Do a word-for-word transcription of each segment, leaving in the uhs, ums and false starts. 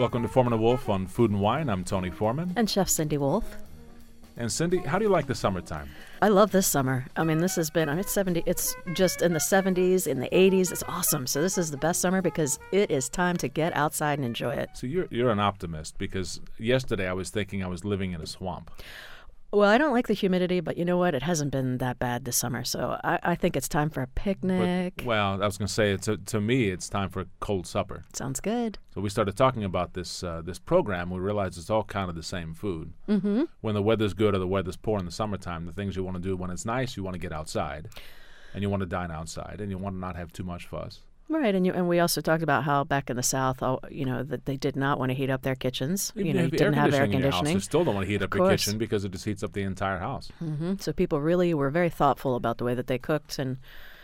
Welcome to Foreman and Wolf on Food and Wine. I'm Tony Foreman. And Chef Cindy Wolf. And Cindy, how do you like the summertime? I love this summer. I mean, this has been, I mean, it's seventy, it's just in the seventies, in the eighties. It's awesome. So this is the best summer because it is time to get outside and enjoy it. So you're you're an optimist because yesterday I was thinking I was living in a swamp. Well, I don't like the humidity, but you know what? It hasn't been that bad this summer. So I, I think it's time for a picnic. But, well, I was going to say, it's a, to me, it's time for a cold supper. Sounds good. So we started talking about this uh, this program. We realized it's all kind of the same food. Mm-hmm. When the weather's good or the weather's poor in the summertime, the things you want to do when it's nice, you want to get outside, and you want to dine outside, and you want to not have too much fuss. Right, and you, and we also talked about how back in the South, oh, you know, that they did not want to heat up their kitchens. You, you know, have you didn't have air in your house. conditioning. You still don't want to heat up Of your course. kitchen because it just heats up the entire house. Mm-hmm. So people really were very thoughtful about the way that they cooked, and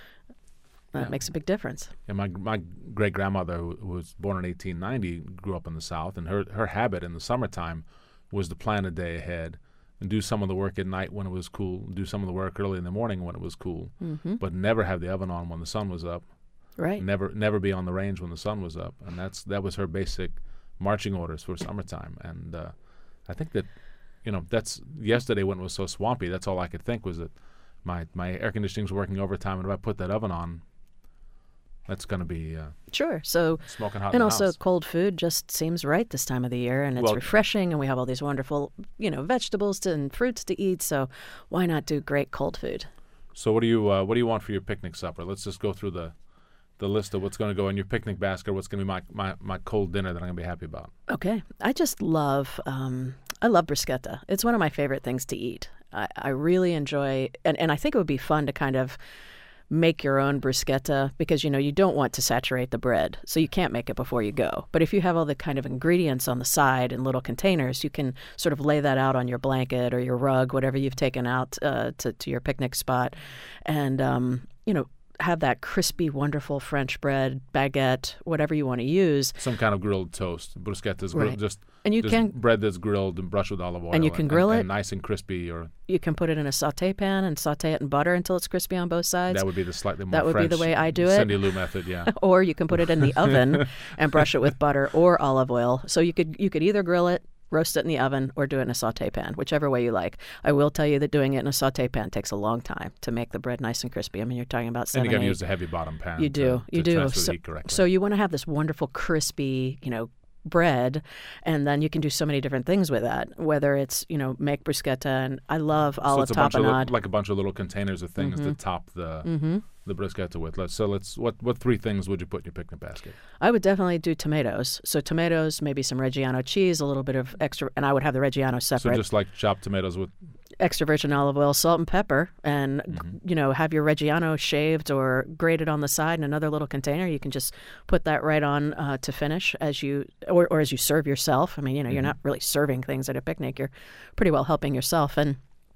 that Yeah. makes a big difference. And my my great grandmother, who who was born in eighteen ninety, grew up in the South, and her her habit in the summertime was to plan a day ahead and do some of the work at night when it was cool, do some of the work early in the morning when it was cool, Mm-hmm. but never have the oven on when the sun was up. Right. Never never be on the range when the sun was up, and that's that was her basic marching orders for summertime. And uh, I think that, you know, that's yesterday when it was so swampy. That's all I could think was that my my air conditioning's working overtime, and if I put that oven on, that's going to be uh, Sure. So, smoking hot. and in the also house. cold food just seems right this time of the year, and it's Well- refreshing, and we have all these wonderful, you know, vegetables to, and fruits to eat. So, why not do great cold food? So what do you uh, what do you want for your picnic supper? Let's just go through the the list of what's going to go in your picnic basket. What's going to be my, my, my cold dinner that I'm going to be happy about? Okay. I just love, um, I love bruschetta. It's one of my favorite things to eat. I, I really enjoy, and, and I think it would be fun to kind of make your own bruschetta because, you know, you don't want to saturate the bread, so you can't make it before you go. But if you have all the kind of ingredients on the side in little containers, you can sort of lay that out on your blanket or your rug, whatever you've taken out uh, to, to your picnic spot, and, um, you know, have that crispy, wonderful French bread, baguette, whatever you want to use. Some kind of grilled toast. Bruschetta is grilled, Right. just, And you just can bread that's grilled and brushed with olive oil. And you can grill and, it. And nice and crispy. Or You can put it in a saute pan and saute it in butter until it's crispy on both sides. that would be the slightly more That would be French the way I do it. Cindy Lou method, yeah. Or you can put it in the oven and brush it with butter or olive oil. So you could you could either grill it, roast it in the oven, or do it in a saute pan, whichever way you like. I will tell you that doing it in a saute pan takes a long time to make the bread nice and crispy. I mean, you're talking about And seven, you got to eight. use a heavy bottom pan. You do, to, you to do. transfer So, the heat correctly. so you want to have this wonderful, crispy, you know, bread, and then you can do so many different things with that. Whether it's, you know, make bruschetta, and I love So olive it's a bunch of li- tapenade. like a bunch of little containers of things to top the Mm-hmm. the bruschetta with. Let's, so let's what what three things would you put in your picnic basket? I would definitely do tomatoes. So tomatoes, maybe some Reggiano cheese, a little bit of extra, and I would have the Reggiano So separate. just like chopped tomatoes with Extra virgin olive oil, salt and pepper, and Mm-hmm. you know, have your Reggiano shaved or grated on the side in another little container. You can just put that right on uh, to finish as you or, or as you serve yourself. I mean, you know, you're Mm-hmm. not really serving things at a picnic. You're pretty well helping yourself. And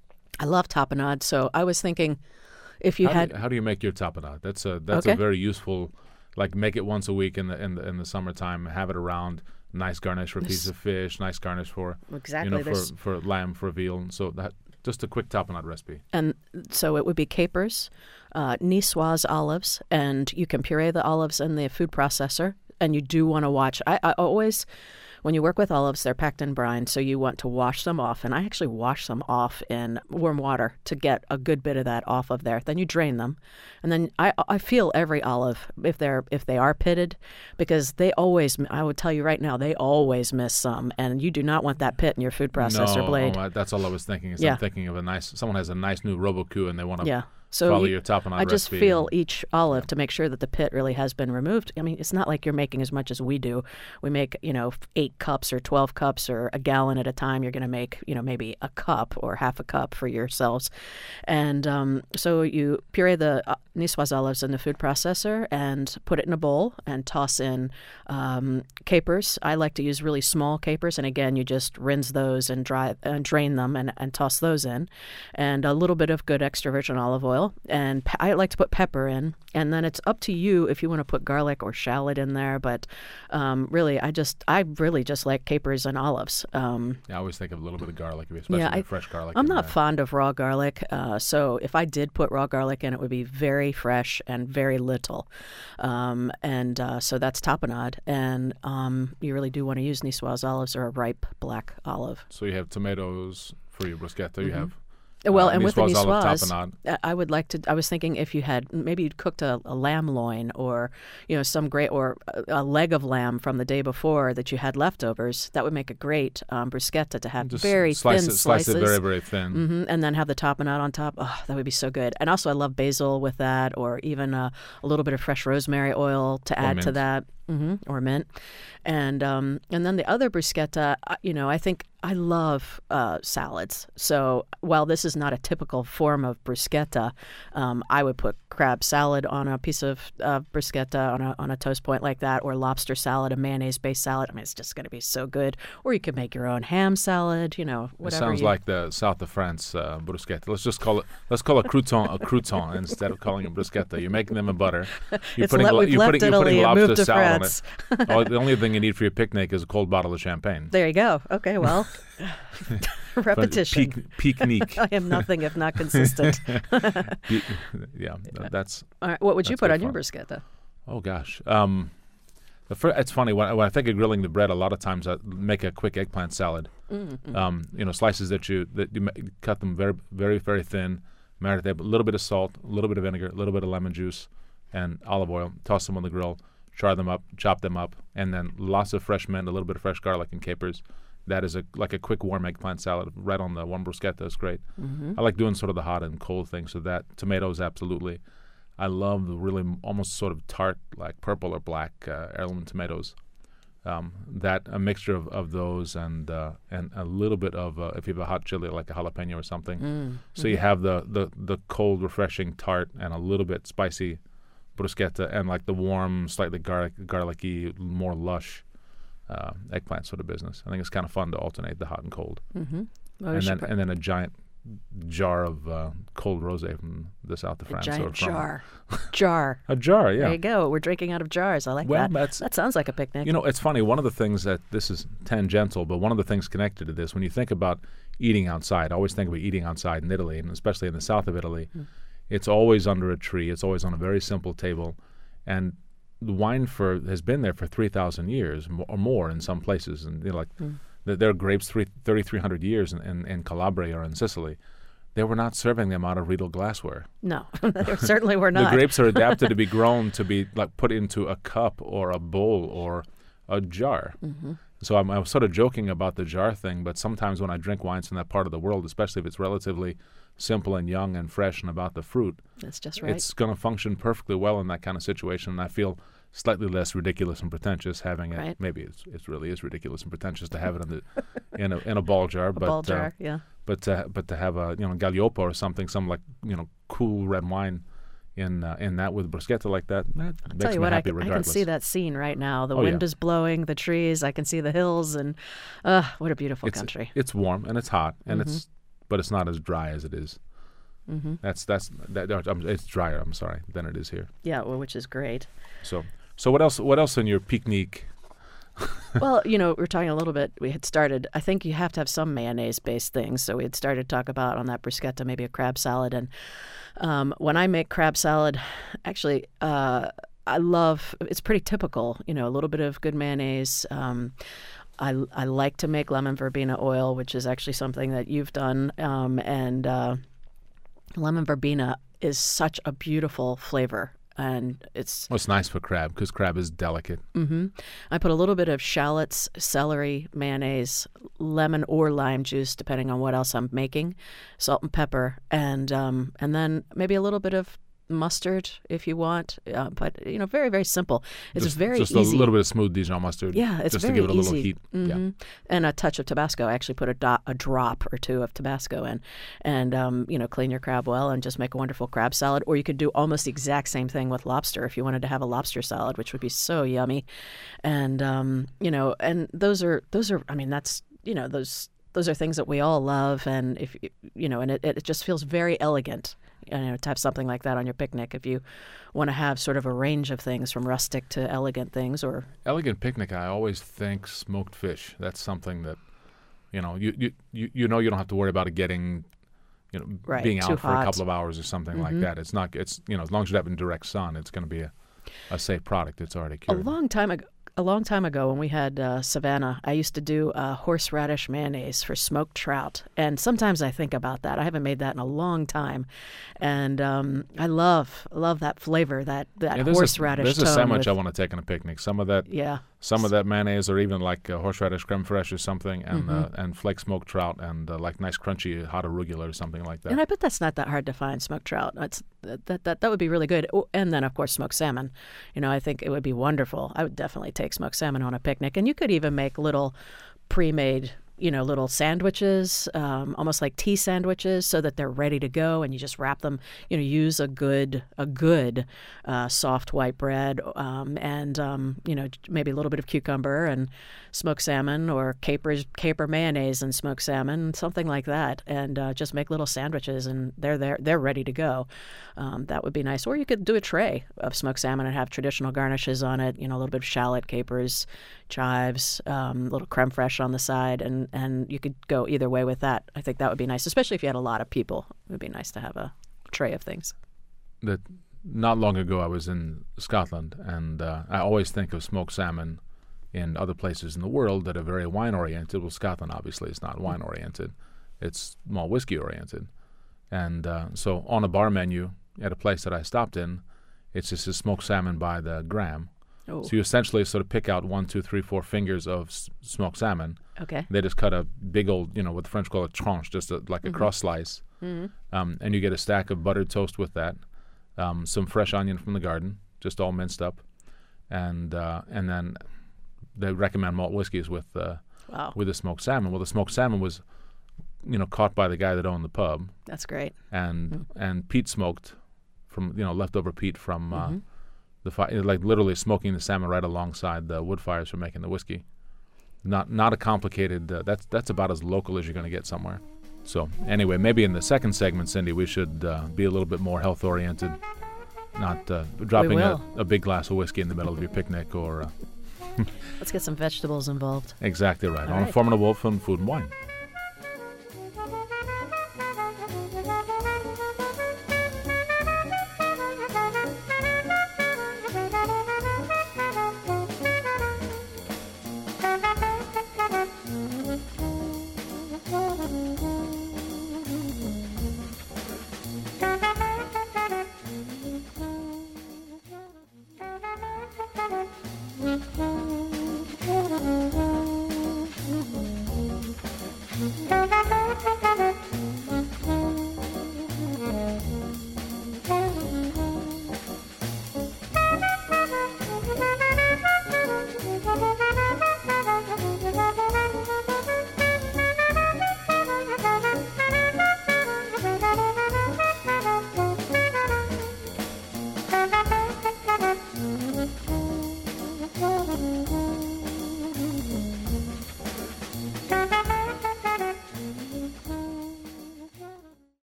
I love tapenade, so I was thinking if you how, had do you, how do you make your tapenade? That's a that's Okay. a very useful. Like make it once a week in the in the in the summertime. Have it around. Nice garnish for a piece of fish. Nice garnish for exactly you know for, this. for lamb for veal. And so that just a quick tapenade recipe. And so it would be capers, uh, niçoise olives, and you can puree the olives in the food processor. And you do want to watch. I, I always, when you work with olives, they're packed in brine, so you want to wash them off. And I actually wash them off in warm water to get a good bit of that off of there. Then you drain them, and then I I feel every olive if they're if they are pitted, because they always. I would tell you right now, they always miss some, and you do not want that pit in your food processor no, blade. oh, I- that's all I was thinking. Is Yeah. I'm thinking of a nice. Someone has a nice new Robocoup and they want to Yeah. So follow you- your tapenade I just recipe. feel each olive to make sure that the pit really has been removed. I mean, it's not like you're making as much as we do. We make, you know, eight cups or twelve cups or a gallon at a time. You're going to make, you know, maybe a cup or half a cup for yourselves. And um, so you puree the uh, niçoise olives in the food processor and put it in a bowl and toss in um, capers. I like to use really small capers. And again, you just rinse those and dry and drain them and, and toss those in. And a little bit of good extra virgin olive oil. oil, and pe- I like to put pepper in, and then it's up to you if you want to put garlic or shallot in there. But um, really, I just I really just like capers and olives. Um, Yeah, I always think of a little bit of garlic, especially Yeah, the I- fresh garlic. I'm in not there. fond of raw garlic, uh, so if I did put raw garlic in, it would be very fresh and very little. Um, and uh, so that's tapenade, and um, you really do want to use Niçoise olives or a ripe black olive. So you have tomatoes for your bruschetta. You have Well, uh, and with the Niçoise olive Niçoise, tapenade. uh, I would like to. I was thinking if you had maybe you'd cooked a, a lamb loin or you know some great or a, a leg of lamb from the day before that you had leftovers. That would make a great um, bruschetta to have Just very slice thin it, slice slices. it very, very thin. hmm And then have the tapenade on top. Oh, that would be so good. And also, I love basil with that, or even uh, a little bit of fresh rosemary oil to add to mint. that, hmm or mint. And um, and then the other bruschetta, uh, you know, I think I love uh, salads. So while this is not a typical form of bruschetta, um, I would put crab salad on a piece of uh, bruschetta on a on a toast point like that, or lobster salad, a mayonnaise based salad. I mean, it's just going to be so good. Or you could make your own ham salad. You know, It whatever. sounds you, like the south of France uh, bruschetta. Let's just call it. Let's call it crouton a crouton instead of calling it bruschetta. You're making them in butter. You're It's le- lo- we've you're left putting, you're putting Italy and lobster moved to salad France. on it. Oh, the only thing you need for your picnic is a cold bottle of champagne. There you go. Okay, well, repetition. Peak, peak I am nothing if not consistent. yeah, th- that's. All right, what would you That's put good on your fun. bruschetta? Oh gosh. Um, the fir- it's funny when I, when I think of grilling the bread. A lot of times I make a quick eggplant salad. Mm-hmm. Um, you know, slices that you that you ma- cut them very, very, very thin. Marinate them, a little bit of salt, a little bit of vinegar, a little bit of lemon juice, and olive oil. Toss them on the grill, char them up, chop them up, and then lots of fresh mint, a little bit of fresh garlic and capers. That is a like a quick warm eggplant salad right on the one bruschetta. Is great. Mm-hmm. I like doing sort of the hot and cold thing. So that tomatoes, absolutely. I love the really m- almost sort of tart, like purple or black uh, heirloom tomatoes. Um, that a mixture of, of those and uh, and a little bit of uh, if you have a hot chili like a jalapeno or something. Mm. So you have the, the, the cold, refreshing tart and a little bit spicy bruschetta and like the warm, slightly garlic, garlicky, more lush uh, eggplant sort of business. I think it's kind of fun to alternate the hot and cold. Mm-hmm. Well, we and should then put and then a giant jar of uh, cold rosé from the south of a France. or giant from- jar. jar. A jar, yeah. There you go. We're drinking out of jars. I like Well, that. that's That sounds like a picnic. You know, it's funny. One of the things that this is tangential, but one of the things connected to this, when you think about eating outside, I always think about eating outside in Italy, and especially in the south of Italy, Mm. it's always under a tree. It's always on a very simple table, and the wine for has been there for three thousand years mo- or more in some places, and you know, like Mm. th- there are grapes three, thirty-three hundred years in, in, in Calabria or in Sicily. They were not serving them out of Riedel glassware. No, they certainly were not. The grapes are adapted to be grown to be like put into a cup or a bowl or a jar. Mm-hmm. So I'm, I'm sort of joking about the jar thing, but sometimes when I drink wines from that part of the world, especially if it's relatively simple and young and fresh and about the fruit, That's just right. it's going to function perfectly well in that kind of situation. And I feel slightly less ridiculous and pretentious having it. Right. Maybe it's, it really is ridiculous and pretentious to have it in the in a in a ball jar, a but ball uh, jar, yeah. but to, but to have a you know Gaglioppo or something, some like you know cool red wine in uh, in that with bruschetta like that, that I'll makes tell you me what, I happy can, I can regardless. see that scene right now. The Oh, wind yeah. is blowing, the trees. I can see the hills, and uh, what a beautiful it's, country. It's warm and it's hot and Mhm. it's but it's not as dry as it is. Mm-hmm. That's that's that. no, um, It's drier. I'm sorry than it is here. Yeah, well, which is great. So so what else? What else in your picnic? Well, you know, we were talking a little bit. We had started. I think you have to have some mayonnaise-based things. So we had started to talk about on that bruschetta maybe a crab salad. And um, when I make crab salad, actually, uh, I love. It's pretty typical. You know, a little bit of good mayonnaise. Um, I I like to make lemon verbena oil, which is actually something that you've done. Um, and uh, lemon verbena is such a beautiful flavor. And it's Well, it's nice for crab because crab is delicate. hmm I put a little bit of shallots, celery, mayonnaise, lemon or lime juice, depending on what else I'm making, salt and pepper, and um, and then maybe a little bit of mustard if you want. Uh, but you know, very very simple. It's just, very just easy. a little bit of smooth Dijon mustard. Yeah, it's just very to give it a little easy. heat. Yeah. Mhm. And a touch of Tabasco. I actually put a, dot, a drop or two of Tabasco in, and um, you know, clean your crab well and just make a wonderful crab salad. Or you could do almost the exact same thing with lobster if you wanted to have a lobster salad, which would be so yummy. And um, you know, and those are those are. I mean, that's you know those those are things that we all love, and if you know, and it, it just feels very elegant you know, to have something like that on your picnic if you want to have sort of a range of things from rustic to elegant things. Or Elegant picnic, I always think smoked fish. That's something that, you know, you you, you, you know you don't have to worry about it getting, you know, Right, being too out for a hot. couple of hours or something like that. It's not, it's, you know, as long as you have it in direct sun, it's going to be a, a safe product. It's already a cured. long time ago, a long time ago when we had uh, Savannah, I used to do uh, horseradish mayonnaise for smoked trout, and sometimes I think about that. I haven't made that in a long time, and um, I love love that flavor, that that Yeah, there's horseradish. a, there's a tone sandwich with- I want to take on a picnic. Some of that, Yeah, some of that mayonnaise, or even like uh, horseradish creme fraiche or something, and Mm-hmm. uh, and flake smoked trout, and uh, like nice crunchy hot arugula or something like that. and I bet that's not that hard to find, smoked trout. That's that that that, that would be really good. Oh, and then of course smoked salmon. You know, I think it would be wonderful. I would definitely take smoked salmon on a picnic, and you could even make little pre-made, you know, little sandwiches, um, almost like tea sandwiches, so that they're ready to go, and you just wrap them. You know, use a good a good uh, soft white bread, um, and um, you know, maybe a little bit of cucumber and smoked salmon, or capers caper mayonnaise and smoked salmon, something like that, and uh, just make little sandwiches, and they're there they're ready to go. Um, that would be nice. Or you could do a tray of smoked salmon and have traditional garnishes on it. You know, a little bit of shallot, capers, chives, um, a little creme fraiche on the side, and, and you could go either way with that. I think that would be nice, especially if you had a lot of people. It would be nice to have a tray of things. That not long ago I was in Scotland, and uh, I always think of smoked salmon in other places in the world that are very wine oriented. Well, Scotland obviously is not wine oriented; it's more whiskey oriented. And uh, so on a bar menu at a place that I stopped in, it's just a smoked salmon by the gram. Oh, So you essentially sort of pick out one, two, three, four fingers of s- smoked salmon. okay. They just cut a big old, you know, what the French call a tranche, just a, like a cross slice. Um, and you get a stack of buttered toast with that, um, some fresh onion from the garden, just all minced up, and uh, and then they recommend malt whiskeys with uh, Wow, with the smoked salmon. Well, the smoked salmon was, you know, caught by the guy that owned the pub, that's great. and and peat smoked from, you know, leftover peat from uh, the fire, like literally smoking the salmon right alongside the wood fires for making the whiskey. Not not a complicated. Uh, that's that's about as local as you're going to get somewhere. So anyway, maybe in the second segment, Cindy, we should uh, be a little bit more health oriented, not uh, dropping a, will. a big glass of whiskey in the middle of your picnic or. Uh, Let's get some vegetables involved. exactly right. All On right. Formula Wolf on Food and Wine.